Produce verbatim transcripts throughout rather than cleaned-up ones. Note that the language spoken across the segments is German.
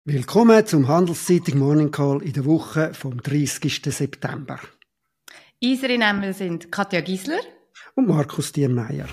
Willkommen zum Handelszeitung Morning Call in der Woche vom dreißigsten September. Unsere Namen sind Katja Gisler und Markus Diemeyer.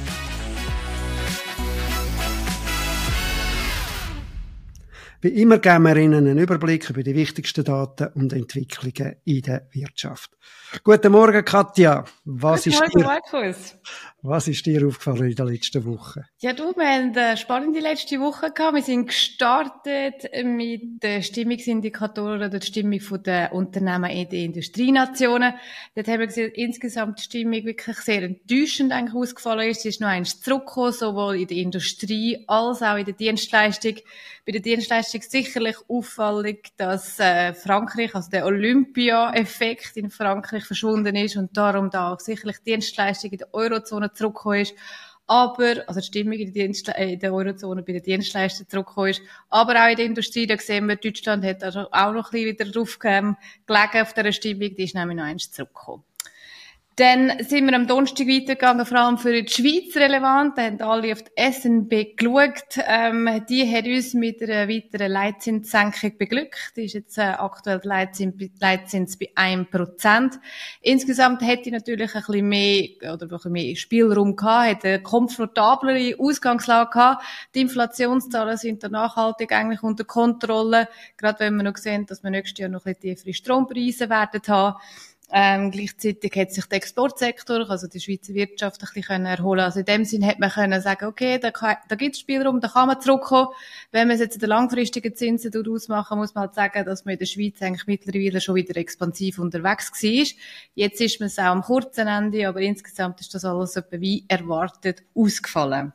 Wie immer geben wir Ihnen einen Überblick über die wichtigsten Daten und Entwicklungen in der Wirtschaft. Guten Morgen, Katja. Was Guten ist Morgen, dir, Markus. Was ist dir aufgefallen in der letzten Woche? Ja, du, wir haben eine spannende letzte Woche gehabt. Wir sind gestartet mit den Stimmungsindikatoren oder der Stimmung der Unternehmen in den Industrienationen. Dort haben wir gesehen, dass insgesamt die Stimmung wirklich sehr enttäuschend eigentlich ausgefallen ist. Sie ist noch eins zurückgekommen, sowohl in der Industrie als auch in der Dienstleistung. Bei der Dienstleistung sicherlich auffällig, dass äh, Frankreich, also der Olympia-Effekt in Frankreich verschwunden ist und darum da auch sicherlich die Dienstleistung in der Eurozone zurückgekommen ist. Aber, also die Stimmung in der, Dienstle- äh, in der Eurozone bei den Dienstleistern zurückgekommen ist. Aber auch in der Industrie, da sehen wir, Deutschland hat also auch noch ein bisschen wieder drauf ähm, gelegen auf dieser Stimmung, die ist nämlich noch eins zurückgekommen. Dann sind wir am Donnerstag weitergegangen, vor allem für die Schweiz relevant. Da haben alle auf die S N B geschaut. Ähm, die hat uns mit einer weiteren Leitzinssenkung beglückt. Die ist jetzt äh, aktuell der Leitzins, Leitzins bei ein Prozent. Insgesamt hätte ich natürlich ein bisschen mehr, oder ein bisschen mehr Spielraum gehabt, hätte eine komfortablere Ausgangslage gehabt. Die Inflationszahlen sind da nachhaltig eigentlich unter Kontrolle. Gerade wenn wir noch sehen, dass wir nächstes Jahr noch ein bisschen tiefere Strompreise werden haben. Ähm, gleichzeitig hat sich der Exportsektor, also die Schweizer Wirtschaft, ein bisschen erholen. Also in dem Sinn hätte man können sagen, okay, da, kann, da gibt es Spielraum, da kann man zurückkommen. Wenn man es jetzt in der langfristigen Zinsen ausmachen, muss man halt sagen, dass man in der Schweiz eigentlich mittlerweile schon wieder expansiv unterwegs war. Jetzt ist man es auch am kurzen Ende, aber insgesamt ist das alles etwa wie erwartet ausgefallen.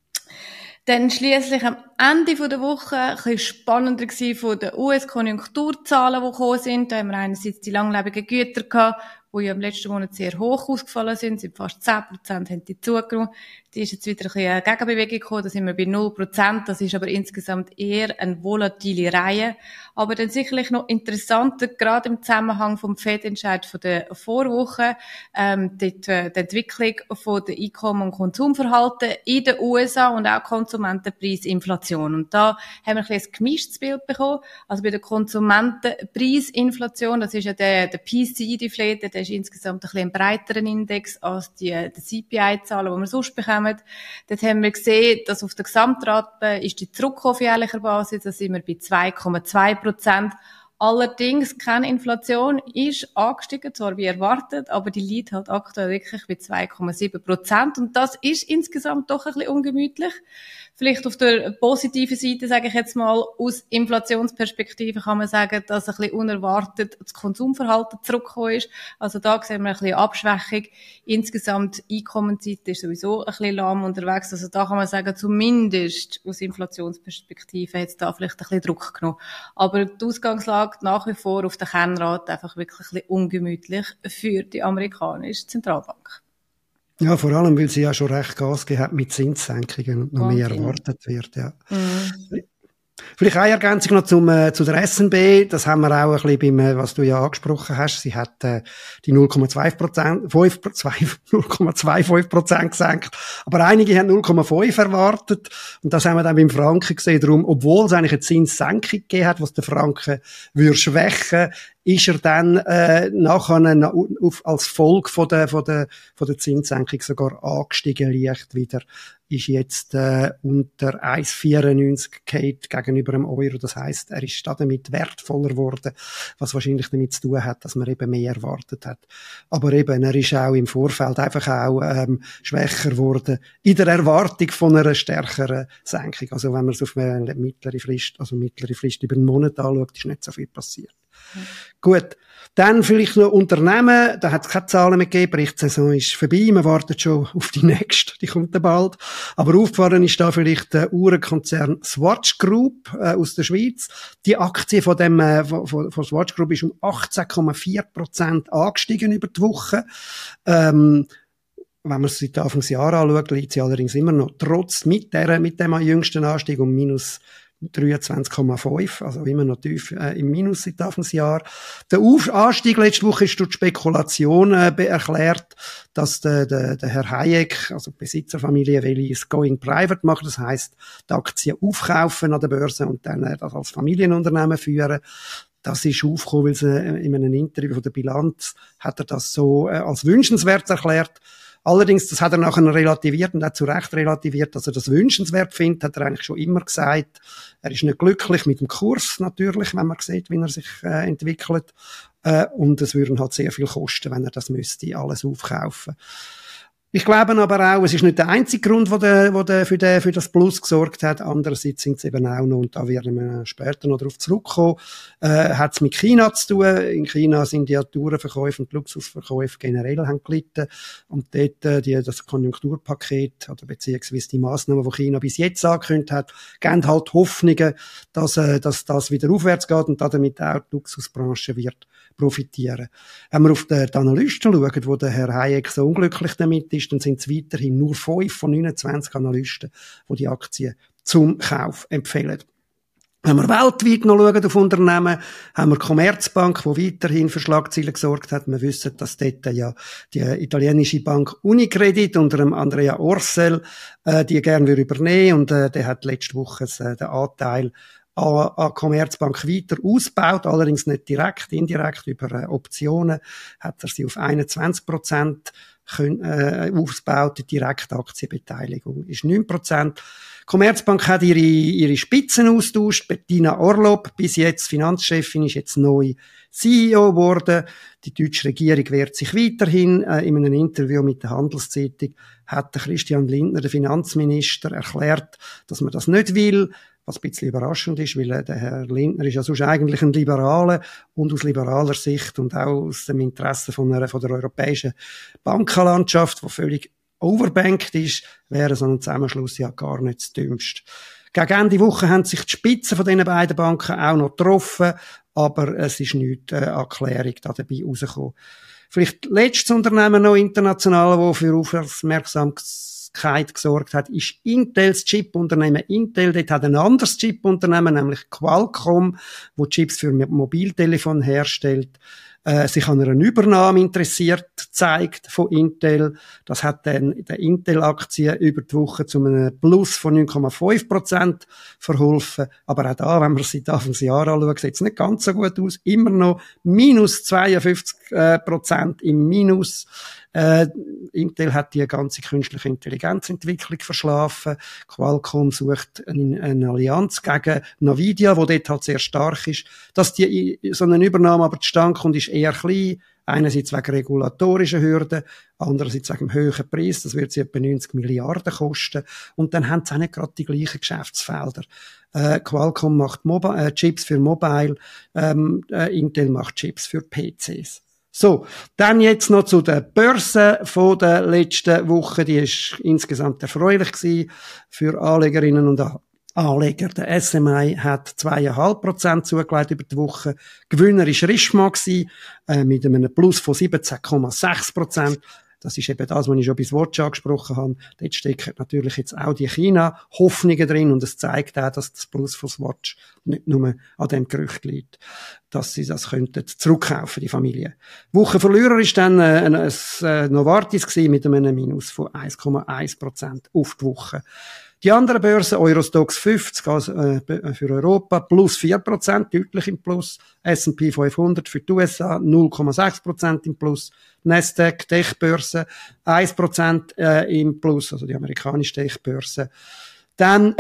Dann schliesslich am Ende der Woche ein bisschen spannender gewesen von den U S-Konjunkturzahlen, die gekommen sind. Da haben wir einerseits die langlebigen Güter gehabt, die ja im letzten Monat sehr hoch ausgefallen sind, sind fast zehn Prozent haben die zugenommen. Die ist jetzt wieder ein bisschen eine Gegenbewegung gekommen, da sind wir bei null Prozent. Das ist aber insgesamt eher eine volatile Reihe. Aber dann sicherlich noch interessanter, gerade im Zusammenhang vom Fed-Entscheid von der Vorwoche, ähm, dort, äh, die Entwicklung von der Einkommen- und Konsumverhalten in den U S A und auch Konsumentenpreisinflation. Und da haben wir ein bisschen ein gemischtes Bild bekommen. Also bei der Konsumentenpreisinflation, das ist ja der, der P C I-Deflator, der ist insgesamt ein bisschen ein breiteren Index als die, die C P I-Zahlen, die wir sonst bekommen. Dort haben wir gesehen, dass auf der Gesamtrate ist die zurückgekommen auf jährlicher Basis, da sind wir bei zwei Komma zwei Prozent. Allerdings, keine Inflation ist angestiegen, zwar wie erwartet, aber die liegt halt aktuell wirklich bei zwei Komma sieben Prozent. Und das ist insgesamt doch ein bisschen ungemütlich. Vielleicht auf der positiven Seite, sage ich jetzt mal, aus Inflationsperspektive kann man sagen, dass ein bisschen unerwartet das Konsumverhalten zurückgekommen ist. Also da sehen wir ein bisschen Abschwächung. Insgesamt Einkommensseite ist sowieso ein bisschen lahm unterwegs. Also da kann man sagen, zumindest aus Inflationsperspektive hat es da vielleicht ein bisschen Druck genommen. Aber die Ausgangslage nach wie vor auf der Kernrate einfach wirklich ein bisschen ungemütlich für die amerikanische Zentralbank. Ja, vor allem, weil sie ja schon recht Gas gegeben hat mit Zinssenkungen und noch mehr erwartet wird, ja. Mhm. Vielleicht eine Ergänzung noch zum, äh, zu der S N B. Das haben wir auch ein bisschen beim, äh, was du ja angesprochen hast. Sie hat, äh, die null Komma zwei Prozent, null Komma fünfundzwanzig Prozent gesenkt. Aber einige haben null Komma fünf erwartet. Und das haben wir dann beim Franken gesehen. Darum, obwohl es eigentlich eine Zinssenkung gegeben hat, was der Franken würde schwächen, ist er dann äh, nachher auf, als Folge von der, von der, von der Zinssenkung sogar angestiegen, leicht wieder, ist jetzt äh, unter eins Komma vierundneunzig Kate gegenüber dem Euro. Das heisst, er ist damit wertvoller geworden, was wahrscheinlich damit zu tun hat, dass man eben mehr erwartet hat. Aber eben, er ist auch im Vorfeld einfach auch ähm, schwächer geworden in der Erwartung von einer stärkeren Senkung. Also wenn man es auf eine mittlere Frist, also mittlere Frist über einen Monat anschaut, ist nicht so viel passiert. Mhm. Gut. Dann vielleicht noch Unternehmen, da hat es keine Zahlen mehr gegeben, Berichtssaison ist vorbei, man wartet schon auf die nächste, die kommt dann bald. Aber aufgefahren ist da vielleicht der Uhrenkonzern Swatch Group äh, aus der Schweiz. Die Aktie von dem äh, von, von Swatch Group ist um achtzehn Komma vier Prozent angestiegen über die Woche. Ähm, wenn man es seit Anfang des Jahres anschaut, liegt sie allerdings immer noch trotz mit der mit dem jüngsten Anstieg um minus dreiundzwanzig Komma fünf, also immer noch tief äh, im Minus seit Anfangsjahr. Der Auf- Anstieg letzte Woche ist durch die Spekulation äh, erklärt, dass der, der, der Herr Hayek, also die Besitzerfamilie, will es Going Private machen, das heisst, die Aktien aufkaufen an der Börse und dann äh, das als Familienunternehmen führen. Das ist aufgekommen, weil sie in einem Interview von der Bilanz hat er das so äh, als wünschenswert erklärt. Allerdings, das hat er nachher relativiert und auch zu Recht relativiert, dass er das wünschenswert findet, hat er eigentlich schon immer gesagt. Er ist nicht glücklich mit dem Kurs natürlich, wenn man sieht, wie er sich äh, entwickelt. Äh, und es würden halt sehr viel kosten, wenn er das müsste, alles aufkaufen. Ich glaube aber auch, es ist nicht der einzige Grund, der, der, der, der für, den, für das Plus gesorgt hat. Andererseits sind es eben auch noch, und da werden wir später noch darauf zurückkommen, äh, hat es mit China zu tun. In China sind die Tourenverkäufe und die Luxusverkäufe generell haben gelitten. Und dort, äh, die, das Konjunkturpaket, oder beziehungsweise die Massnahmen, die China bis jetzt angekündigt hat, geben halt Hoffnungen, dass, äh, dass das wieder aufwärts geht und damit auch die Luxusbranche wird profitieren. Wenn wir auf die, die Analysten schauen, wo der Herr Hayek so unglücklich damit ist, dann sind es weiterhin nur fünf von neunundzwanzig Analysten, die die Aktien zum Kauf empfehlen. Wenn wir weltweit noch schauen auf Unternehmen, haben wir Commerzbank, die weiterhin für Schlagzeilen gesorgt hat. Wir wissen, dass dort ja die italienische Bank Unicredit unter dem Andrea Orcel äh, die gerne übernehmen und äh, der hat letzte Woche äh, den Anteil an, an Commerzbank weiter ausgebaut, allerdings nicht direkt, indirekt über äh, Optionen hat er sie auf einundzwanzig Prozent können, äh, ausgebaut. Die direkte Aktienbeteiligung ist neun Prozent. Commerzbank hat ihre, ihre Spitzen austauscht. Bettina Orlob, bis jetzt Finanzchefin, ist jetzt neu C E O geworden. Die deutsche Regierung wehrt sich weiterhin. Äh, in einem Interview mit der Handelszeitung hat der Christian Lindner, der Finanzminister, erklärt, dass man das nicht will. Was ein bisschen überraschend ist, weil der Herr Lindner ist ja sonst eigentlich ein Liberaler und aus liberaler Sicht und auch aus dem Interesse von, einer, von der europäischen Bankenlandschaft, die völlig overbankt ist, wäre so ein Zusammenschluss ja gar nicht das Dümmste. Gegen Ende Woche haben sich die Spitzen von diesen beiden Banken auch noch getroffen, aber es ist nichts äh, an Klärung da dabei rausgekommen. Vielleicht letztes Unternehmen noch international, das für Aufmerksamkeit gesorgt hat, ist Intels Chip-Unternehmen. Intel, dort hat ein anderes Chip-Unternehmen, nämlich Qualcomm, wo Chips für Mobiltelefon herstellt, äh, sich an einer Übernahme interessiert zeigt von Intel. Das hat dann der Intel-Aktie über die Woche zu einem Plus von neun Komma fünf Prozent verholfen. Aber auch da, wenn man es seit Anfang des Jahres anschaut, sieht es nicht ganz so gut aus. Immer noch minus zweiundfünfzig Prozent im Minus. Äh, Intel hat die ganze künstliche Intelligenzentwicklung verschlafen. Qualcomm sucht eine, eine Allianz gegen Nvidia, wo dort halt sehr stark ist. Dass die, so eine Übernahme aber zustande kommt, ist eher klein. Einerseits wegen regulatorischen Hürden, andererseits wegen dem hohen Preis. Das wird sie etwa neunzig Milliarden kosten. Und dann haben sie auch nicht gerade die gleichen Geschäftsfelder. Äh, Qualcomm macht Mobi- äh, Chips für Mobile, ähm, äh, Intel macht Chips für P Cs. So, dann jetzt noch zu der Börse von der letzten Woche. Die ist insgesamt erfreulich gewesen für Anlegerinnen und Anleger. Der S M I hat zwei Komma fünf Prozent zugelegt über die Woche. Gewinner ist Richemont gewesen, äh, mit einem Plus von siebzehn Komma sechs Prozent. Das ist eben das, was ich schon bis Watch angesprochen habe. Dort stecken natürlich jetzt auch die China-Hoffnungen drin und es zeigt auch, dass das Plus von Watch nicht nur an dem Gerücht liegt, dass sie das könnten zurückkaufen, die Familie. Wochenverlierer ist dann äh, ein, ein, ein Novartis gewesen mit einem Minus von eins Komma eins Prozent auf die Woche. Die anderen Börsen, Eurostoxx fünfzig, also äh, für Europa, plus vier Prozent, deutlich im Plus. S und P fünfhundert für die U S A, null Komma sechs Prozent im Plus. Nasdaq, Tech-Börse, ein Prozent äh, im Plus, also die amerikanische Tech-Börse. Dann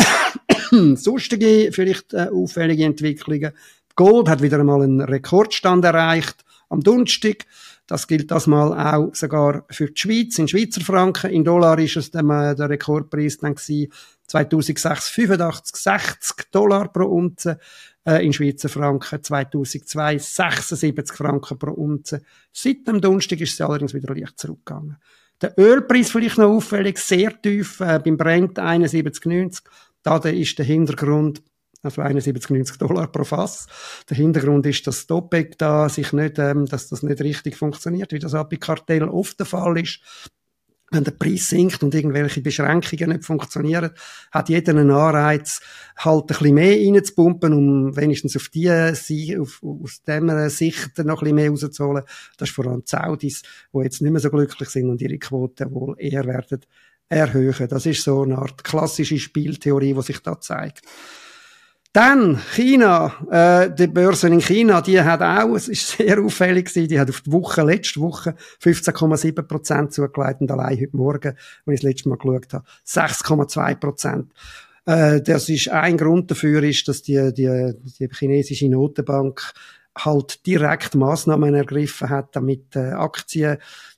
sonstige, vielleicht äh, auffällige Entwicklungen. Gold hat wieder einmal einen Rekordstand erreicht am Donnerstag. Das gilt das mal auch sogar für die Schweiz, in Schweizer Franken. In Dollar ist es dann, äh, der Rekordpreis dann gewesen, zweitausendsechshundertfünfundachtzig, sechzig Dollar pro Unze. Äh, in Schweizer Franken zweitausendzwei, sechsundsiebzig Franken pro Unze. Seit dem Donnerstag ist es allerdings wieder leicht zurückgegangen. Der Ölpreis vielleicht noch auffällig, sehr tief, äh, beim Brent einundsiebzig neunzig. Da ist der Hintergrund, also einundsiebzig neunzig Dollar pro Fass. Der Hintergrund ist, dass die OPEC da sich nicht, ähm, dass das nicht richtig funktioniert, wie das auch bei Kartellen oft der Fall ist. wenn der Preis sinkt und irgendwelche Beschränkungen nicht funktionieren, hat jeder einen Anreiz, halt ein bisschen mehr reinzupumpen, um wenigstens auf die, auf, aus dieser Sicht noch ein bisschen mehr rauszuholen. Das ist vor allem die Saudis, die jetzt nicht mehr so glücklich sind und ihre Quote wohl eher werden erhöhen. Das ist so eine Art klassische Spieltheorie, die sich da zeigt. Dann China, äh, die Börse in China, die hat auch, es ist sehr auffällig gewesen, die hat auf die Woche, letzte Woche fünfzehn Komma sieben Prozent zugelegt und allein heute Morgen, als ich das letzte Mal geschaut habe, sechs Komma zwei Prozent. Äh, das ist ein Grund dafür, ist, dass die, die, die chinesische Notenbank halt direkt Massnahmen ergriffen hat, damit äh, Aktien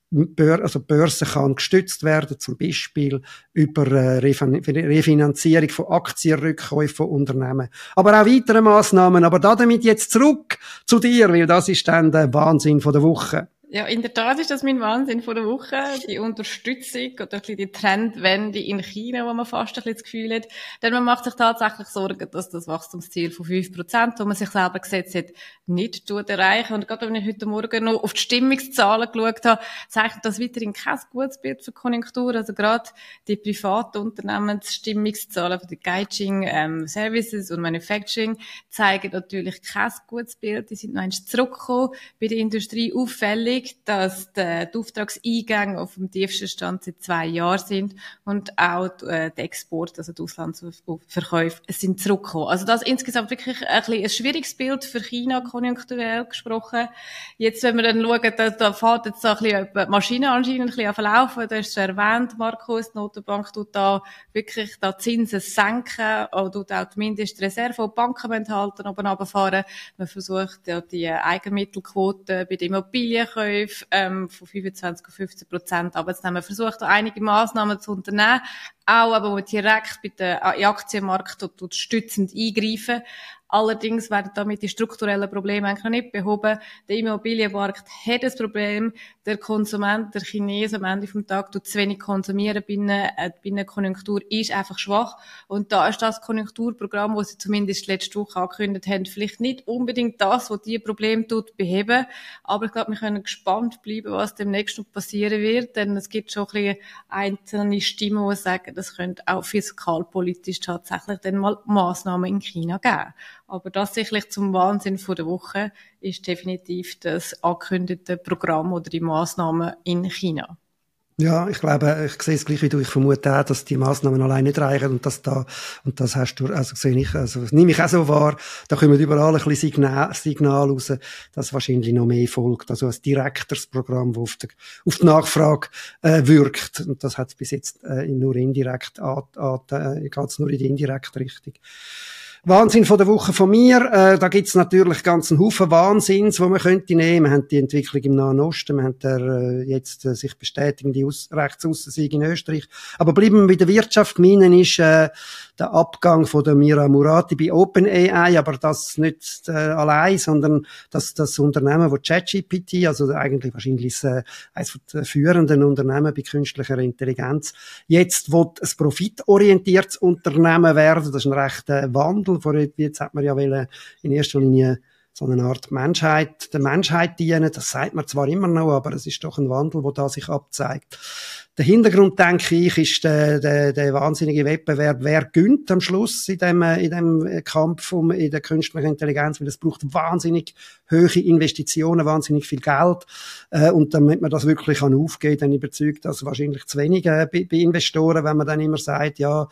also Börse kann gestützt werden, zum Beispiel über äh, Refinanzierung von Aktienrückkäufen von Unternehmen. Aber auch weitere Massnahmen. Aber damit jetzt zurück zu dir, weil das ist dann der Wahnsinn von der Woche. Ja, in der Tat ist das mein Wahnsinn von der Woche, die Unterstützung oder ein bisschen die Trendwende in China, wo man fast ein bisschen das Gefühl hat. Denn man macht sich tatsächlich Sorgen, dass das Wachstumsziel von fünf Prozent, das man sich selber gesetzt hat, nicht erreichen. Und gerade wenn ich heute Morgen noch auf die Stimmungszahlen geschaut habe, zeichnet das weiterhin kein gutes Bild für die Konjunktur. Also gerade die privaten Unternehmensstimmungszahlen von den Gaijin ähm, Services und Manufacturing zeigen natürlich kein gutes Bild. Die sind noch einmal zurückgekommen. Bei der Industrie auffällig, dass die, die Auftragseingänge auf dem tiefsten Stand seit zwei Jahren sind und auch die, äh, die Exporte, also die Auslandsverkäufe, sind zurückgekommen. Also das ist insgesamt wirklich ein, bisschen ein schwieriges Bild für China, konjunkturell gesprochen. Jetzt, wenn wir dann schauen, da, da fährt jetzt so ein bisschen die Maschine anscheinend ein bisschen verlaufen. Du hast es schon erwähnt, Markus, die Notenbank tut da wirklich da Zinsen senken, oder tut auch die Mindestreserve, die Banken enthalten, oben runterfahren. Man versucht ja die Eigenmittelquote bei den Immobilienkäufen ähm, von fünfundzwanzig auf fünfzehn Prozent abzunehmen. Man versucht da einige Massnahmen zu unternehmen, auch aber man direkt bei den Aktienmarkt dort, dort stützend eingreifen. Allerdings werden damit die strukturellen Probleme eigentlich noch nicht behoben. Der Immobilienmarkt hat ein Problem. Der Konsument, der Chinese am Ende vom Tag tut zu wenig konsumieren. Binnen, äh, Binnenkonjunktur ist einfach schwach. Und da ist das Konjunkturprogramm, das sie zumindest letzte Woche angekündigt haben, vielleicht nicht unbedingt das, was diese Probleme tut, beheben. Aber ich glaube, wir können gespannt bleiben, was demnächst noch passieren wird. Denn es gibt schon ein bisschen einzelne Stimmen, die sagen, das könnte auch fiskalpolitisch tatsächlich dann mal Massnahmen in China geben. Aber das sicherlich zum Wahnsinn von der Woche ist definitiv das angekündigte Programm oder die Massnahmen in China. Ja, ich glaube, ich sehe es gleich wie du. Ich vermute auch, dass die Massnahmen allein nicht reichen und dass da, und das hast du, also sehe ich, also das nehme ich auch so wahr, da kommen überall ein bisschen Signal, Signal raus, dass wahrscheinlich noch mehr folgt. Also ein direkteres Programm, das auf die, auf die Nachfrage äh, wirkt. Und das hat es bis jetzt äh, nur indirekt, an, an, äh, geht es nur in die indirekte Richtung. Wahnsinn von der Woche von mir, äh, da gibt's natürlich ganz einen Haufen Wahnsinns, wo man könnte nehmen. Wir haben die Entwicklung im Nahen Osten, wir haben der, äh, jetzt äh, sich bestätigende Aus- Rechtsaussensieg in Österreich. Aber bleiben wir bei der Wirtschaft. Meinen ist äh, der Abgang von der Mira Murati bei OpenAI, aber das nicht äh, allein, sondern das, das Unternehmen, wo ChatGPT, also eigentlich wahrscheinlich äh, eines der führenden Unternehmen bei künstlicher Intelligenz, jetzt will ein profitorientiertes Unternehmen werden. Das ist ein rechter Wandel. Vorher, jetzt hat man ja wollen, in erster Linie so eine Art Menschheit, der Menschheit dienen. Das sagt man zwar immer noch, aber es ist doch ein Wandel, der da sich abzeigt. Der Hintergrund, denke ich, ist der, der, der wahnsinnige Wettbewerb, wer gönnt am Schluss in dem, in dem Kampf um in der künstlichen Intelligenz, weil es braucht wahnsinnig hohe Investitionen, wahnsinnig viel Geld, äh, und damit man das wirklich kann aufgehen, dann überzeugt das wahrscheinlich zu wenig äh, bei, bei Investoren, wenn man dann immer sagt, ja,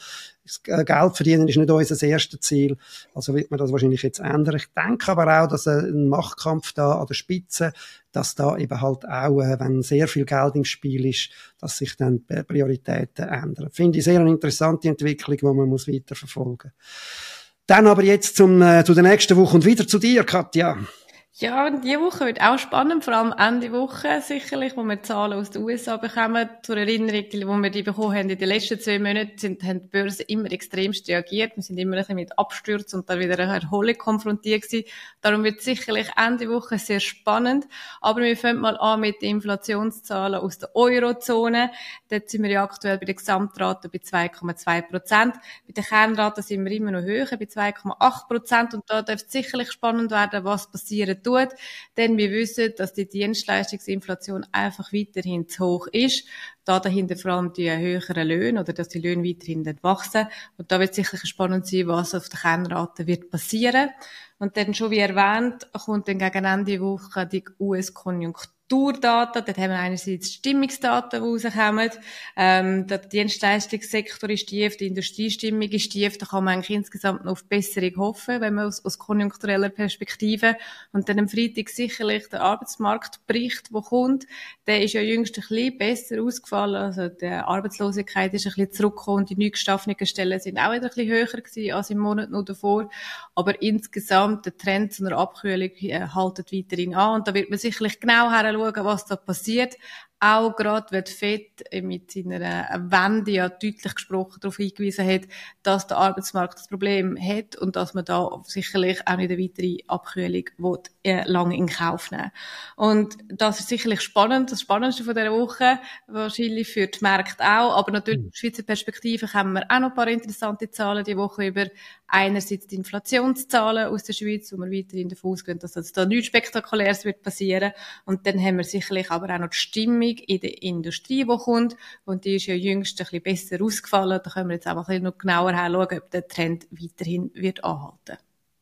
Geld verdienen ist nicht unser erstes Ziel, also wird man das wahrscheinlich jetzt ändern. Ich denke aber auch, dass ein Machtkampf da an der Spitze, dass da eben halt auch, wenn sehr viel Geld im Spiel ist, dass sich dann die Prioritäten ändern. Finde ich sehr eine interessante Entwicklung, die man muss weiter verfolgen muss. Dann aber jetzt zum, äh, zu der nächsten Woche und wieder zu dir, Katja. Ja, diese Woche wird auch spannend, vor allem Ende Woche sicherlich, wo wir Zahlen aus den U S A bekommen. Zur Erinnerung, die, wo wir die bekommen haben in den letzten zwei Monaten, sind, haben die Börsen immer extremst reagiert. Wir sind immer ein bisschen mit Abstürzen und dann wieder eine Erholung konfrontiert gewesen. Darum wird sicherlich Ende Woche sehr spannend. Aber wir fangen mal an mit den Inflationszahlen aus der Eurozone. Dort sind wir ja aktuell bei der Gesamtrate bei zwei Komma zwei Prozent. Bei der Kernrate sind wir immer noch höher, bei zwei Komma acht Prozent. Und da darf es sicherlich spannend werden, was passiert tut. Denn wir wissen, dass die Dienstleistungsinflation einfach weiterhin zu hoch ist. Da dahinter vor allem die höheren Löhne oder dass die Löhne weiterhin nicht wachsen. Und da wird sicher spannend sein, was auf der Kennrate wird passieren. Und dann schon wie erwähnt, kommt dann gegen Ende Woche die U S-Konjunkturdaten. Dort haben wir einerseits Stimmungsdaten, die rauskommen. Ähm, der Dienstleistungssektor ist tief, die Industriestimmung ist tief. Da kann man eigentlich insgesamt noch auf Besserung hoffen, wenn man aus, aus konjunktureller Perspektive. Und dann am Freitag sicherlich der Arbeitsmarktbericht, der kommt. Der ist ja jüngst ein bisschen besser ausgefallen. Also die Arbeitslosigkeit ist ein bisschen zurückgekommen. Die neu geschaffenen Stellen sind auch wieder ein bisschen höher gewesen als im Monat noch davor. Aber insgesamt der Trend zu einer Abkühlung äh, haltet weiterhin an. Und da wird man sicherlich genau heranschauen, was da passiert. Auch gerade, weil die Fed mit seiner Wende ja deutlich gesprochen darauf hingewiesen hat, dass der Arbeitsmarkt das Problem hat und dass man da sicherlich auch nicht eine weitere Abkühlung will, äh, lange in Kauf nehmen. Und das ist sicherlich spannend, das Spannendste von dieser Woche, wahrscheinlich für die Märkte auch, aber natürlich aus Schweizer Perspektive haben wir auch noch ein paar interessante Zahlen die Woche über einerseits die Inflationszahlen aus der Schweiz, wo wir weiterhin davon ausgehen, dass das da nichts Spektakuläres wird passieren. Und dann haben wir sicherlich aber auch noch die Stimmung in der Industrie, die kommt. Und die ist ja jüngst ein bisschen besser ausgefallen. Da können wir jetzt einfach ein bisschen noch genauer hinschauen, ob der Trend weiterhin wird anhalten.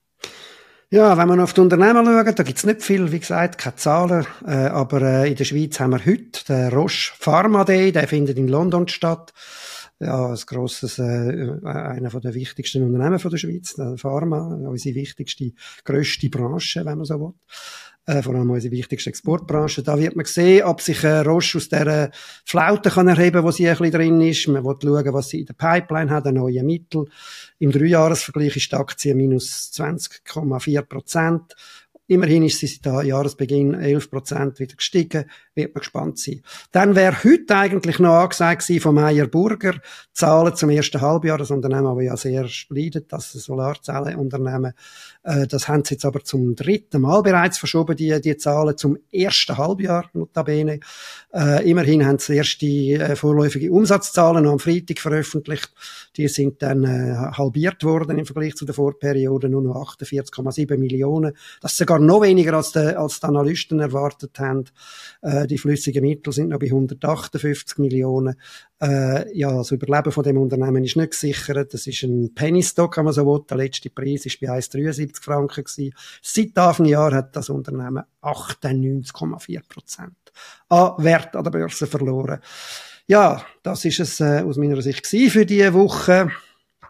Ja, wenn wir auf die Unternehmen schauen, da gibt's nicht viel, wie gesagt, keine Zahlen. Äh, aber äh, in der Schweiz haben wir heute den Roche Pharma Day, der findet in London statt. Ja, ein grosses, äh, einer von der wichtigsten Unternehmen von der Schweiz, der Pharma, unsere wichtigste, grösste Branche, wenn man so will. Äh, vor allem unsere wichtigste Exportbranche. Da wird man sehen, ob sich äh, Roche aus dieser Flaute kann erheben, wo sie ein bisschen drin ist. Man will schauen, was sie in der Pipeline hat, ein neues Mittel. Im Dreijahresvergleich ist die Aktie minus zwanzig Komma vier Prozent. Immerhin ist sie seit Jahresbeginn elf Prozent wieder gestiegen. Wird man gespannt sein. Dann wäre heute eigentlich noch angesagt gewesen von Meyer Burger. Zahlen zum ersten Halbjahr. Das Unternehmen, das ja sehr leidet, das Solarzellenunternehmen. Äh, das haben sie jetzt aber zum dritten Mal bereits verschoben, die, die Zahlen zum ersten Halbjahr, notabene. Äh, immerhin haben sie erst die äh, vorläufige Umsatzzahlen noch am Freitag veröffentlicht. Die sind dann äh, halbiert worden im Vergleich zu der Vorperiode, nur noch achtundvierzig Komma sieben Millionen. Das ist sogar noch weniger, als die, als die Analysten erwartet haben. Äh, die flüssigen Mittel sind noch bei hundertachtundfünfzig Millionen. Äh, ja, das Überleben von dem Unternehmen ist nicht gesichert. Das ist ein Penny Stock, wenn man so will. Der letzte Preis war bei eins Komma dreiundsiebzig Franken gewesen. Seit Anfang Jahr hat das Unternehmen achtundneunzig Komma vier Prozent an Wert an der Börse verloren. Ja, das ist es äh, aus meiner Sicht gewesen für diese Woche.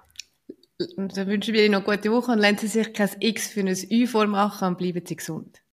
Und dann wünschen wir Ihnen noch eine gute Woche und lassen Sie sich kein X für ein Ü vormachen und bleiben Sie gesund.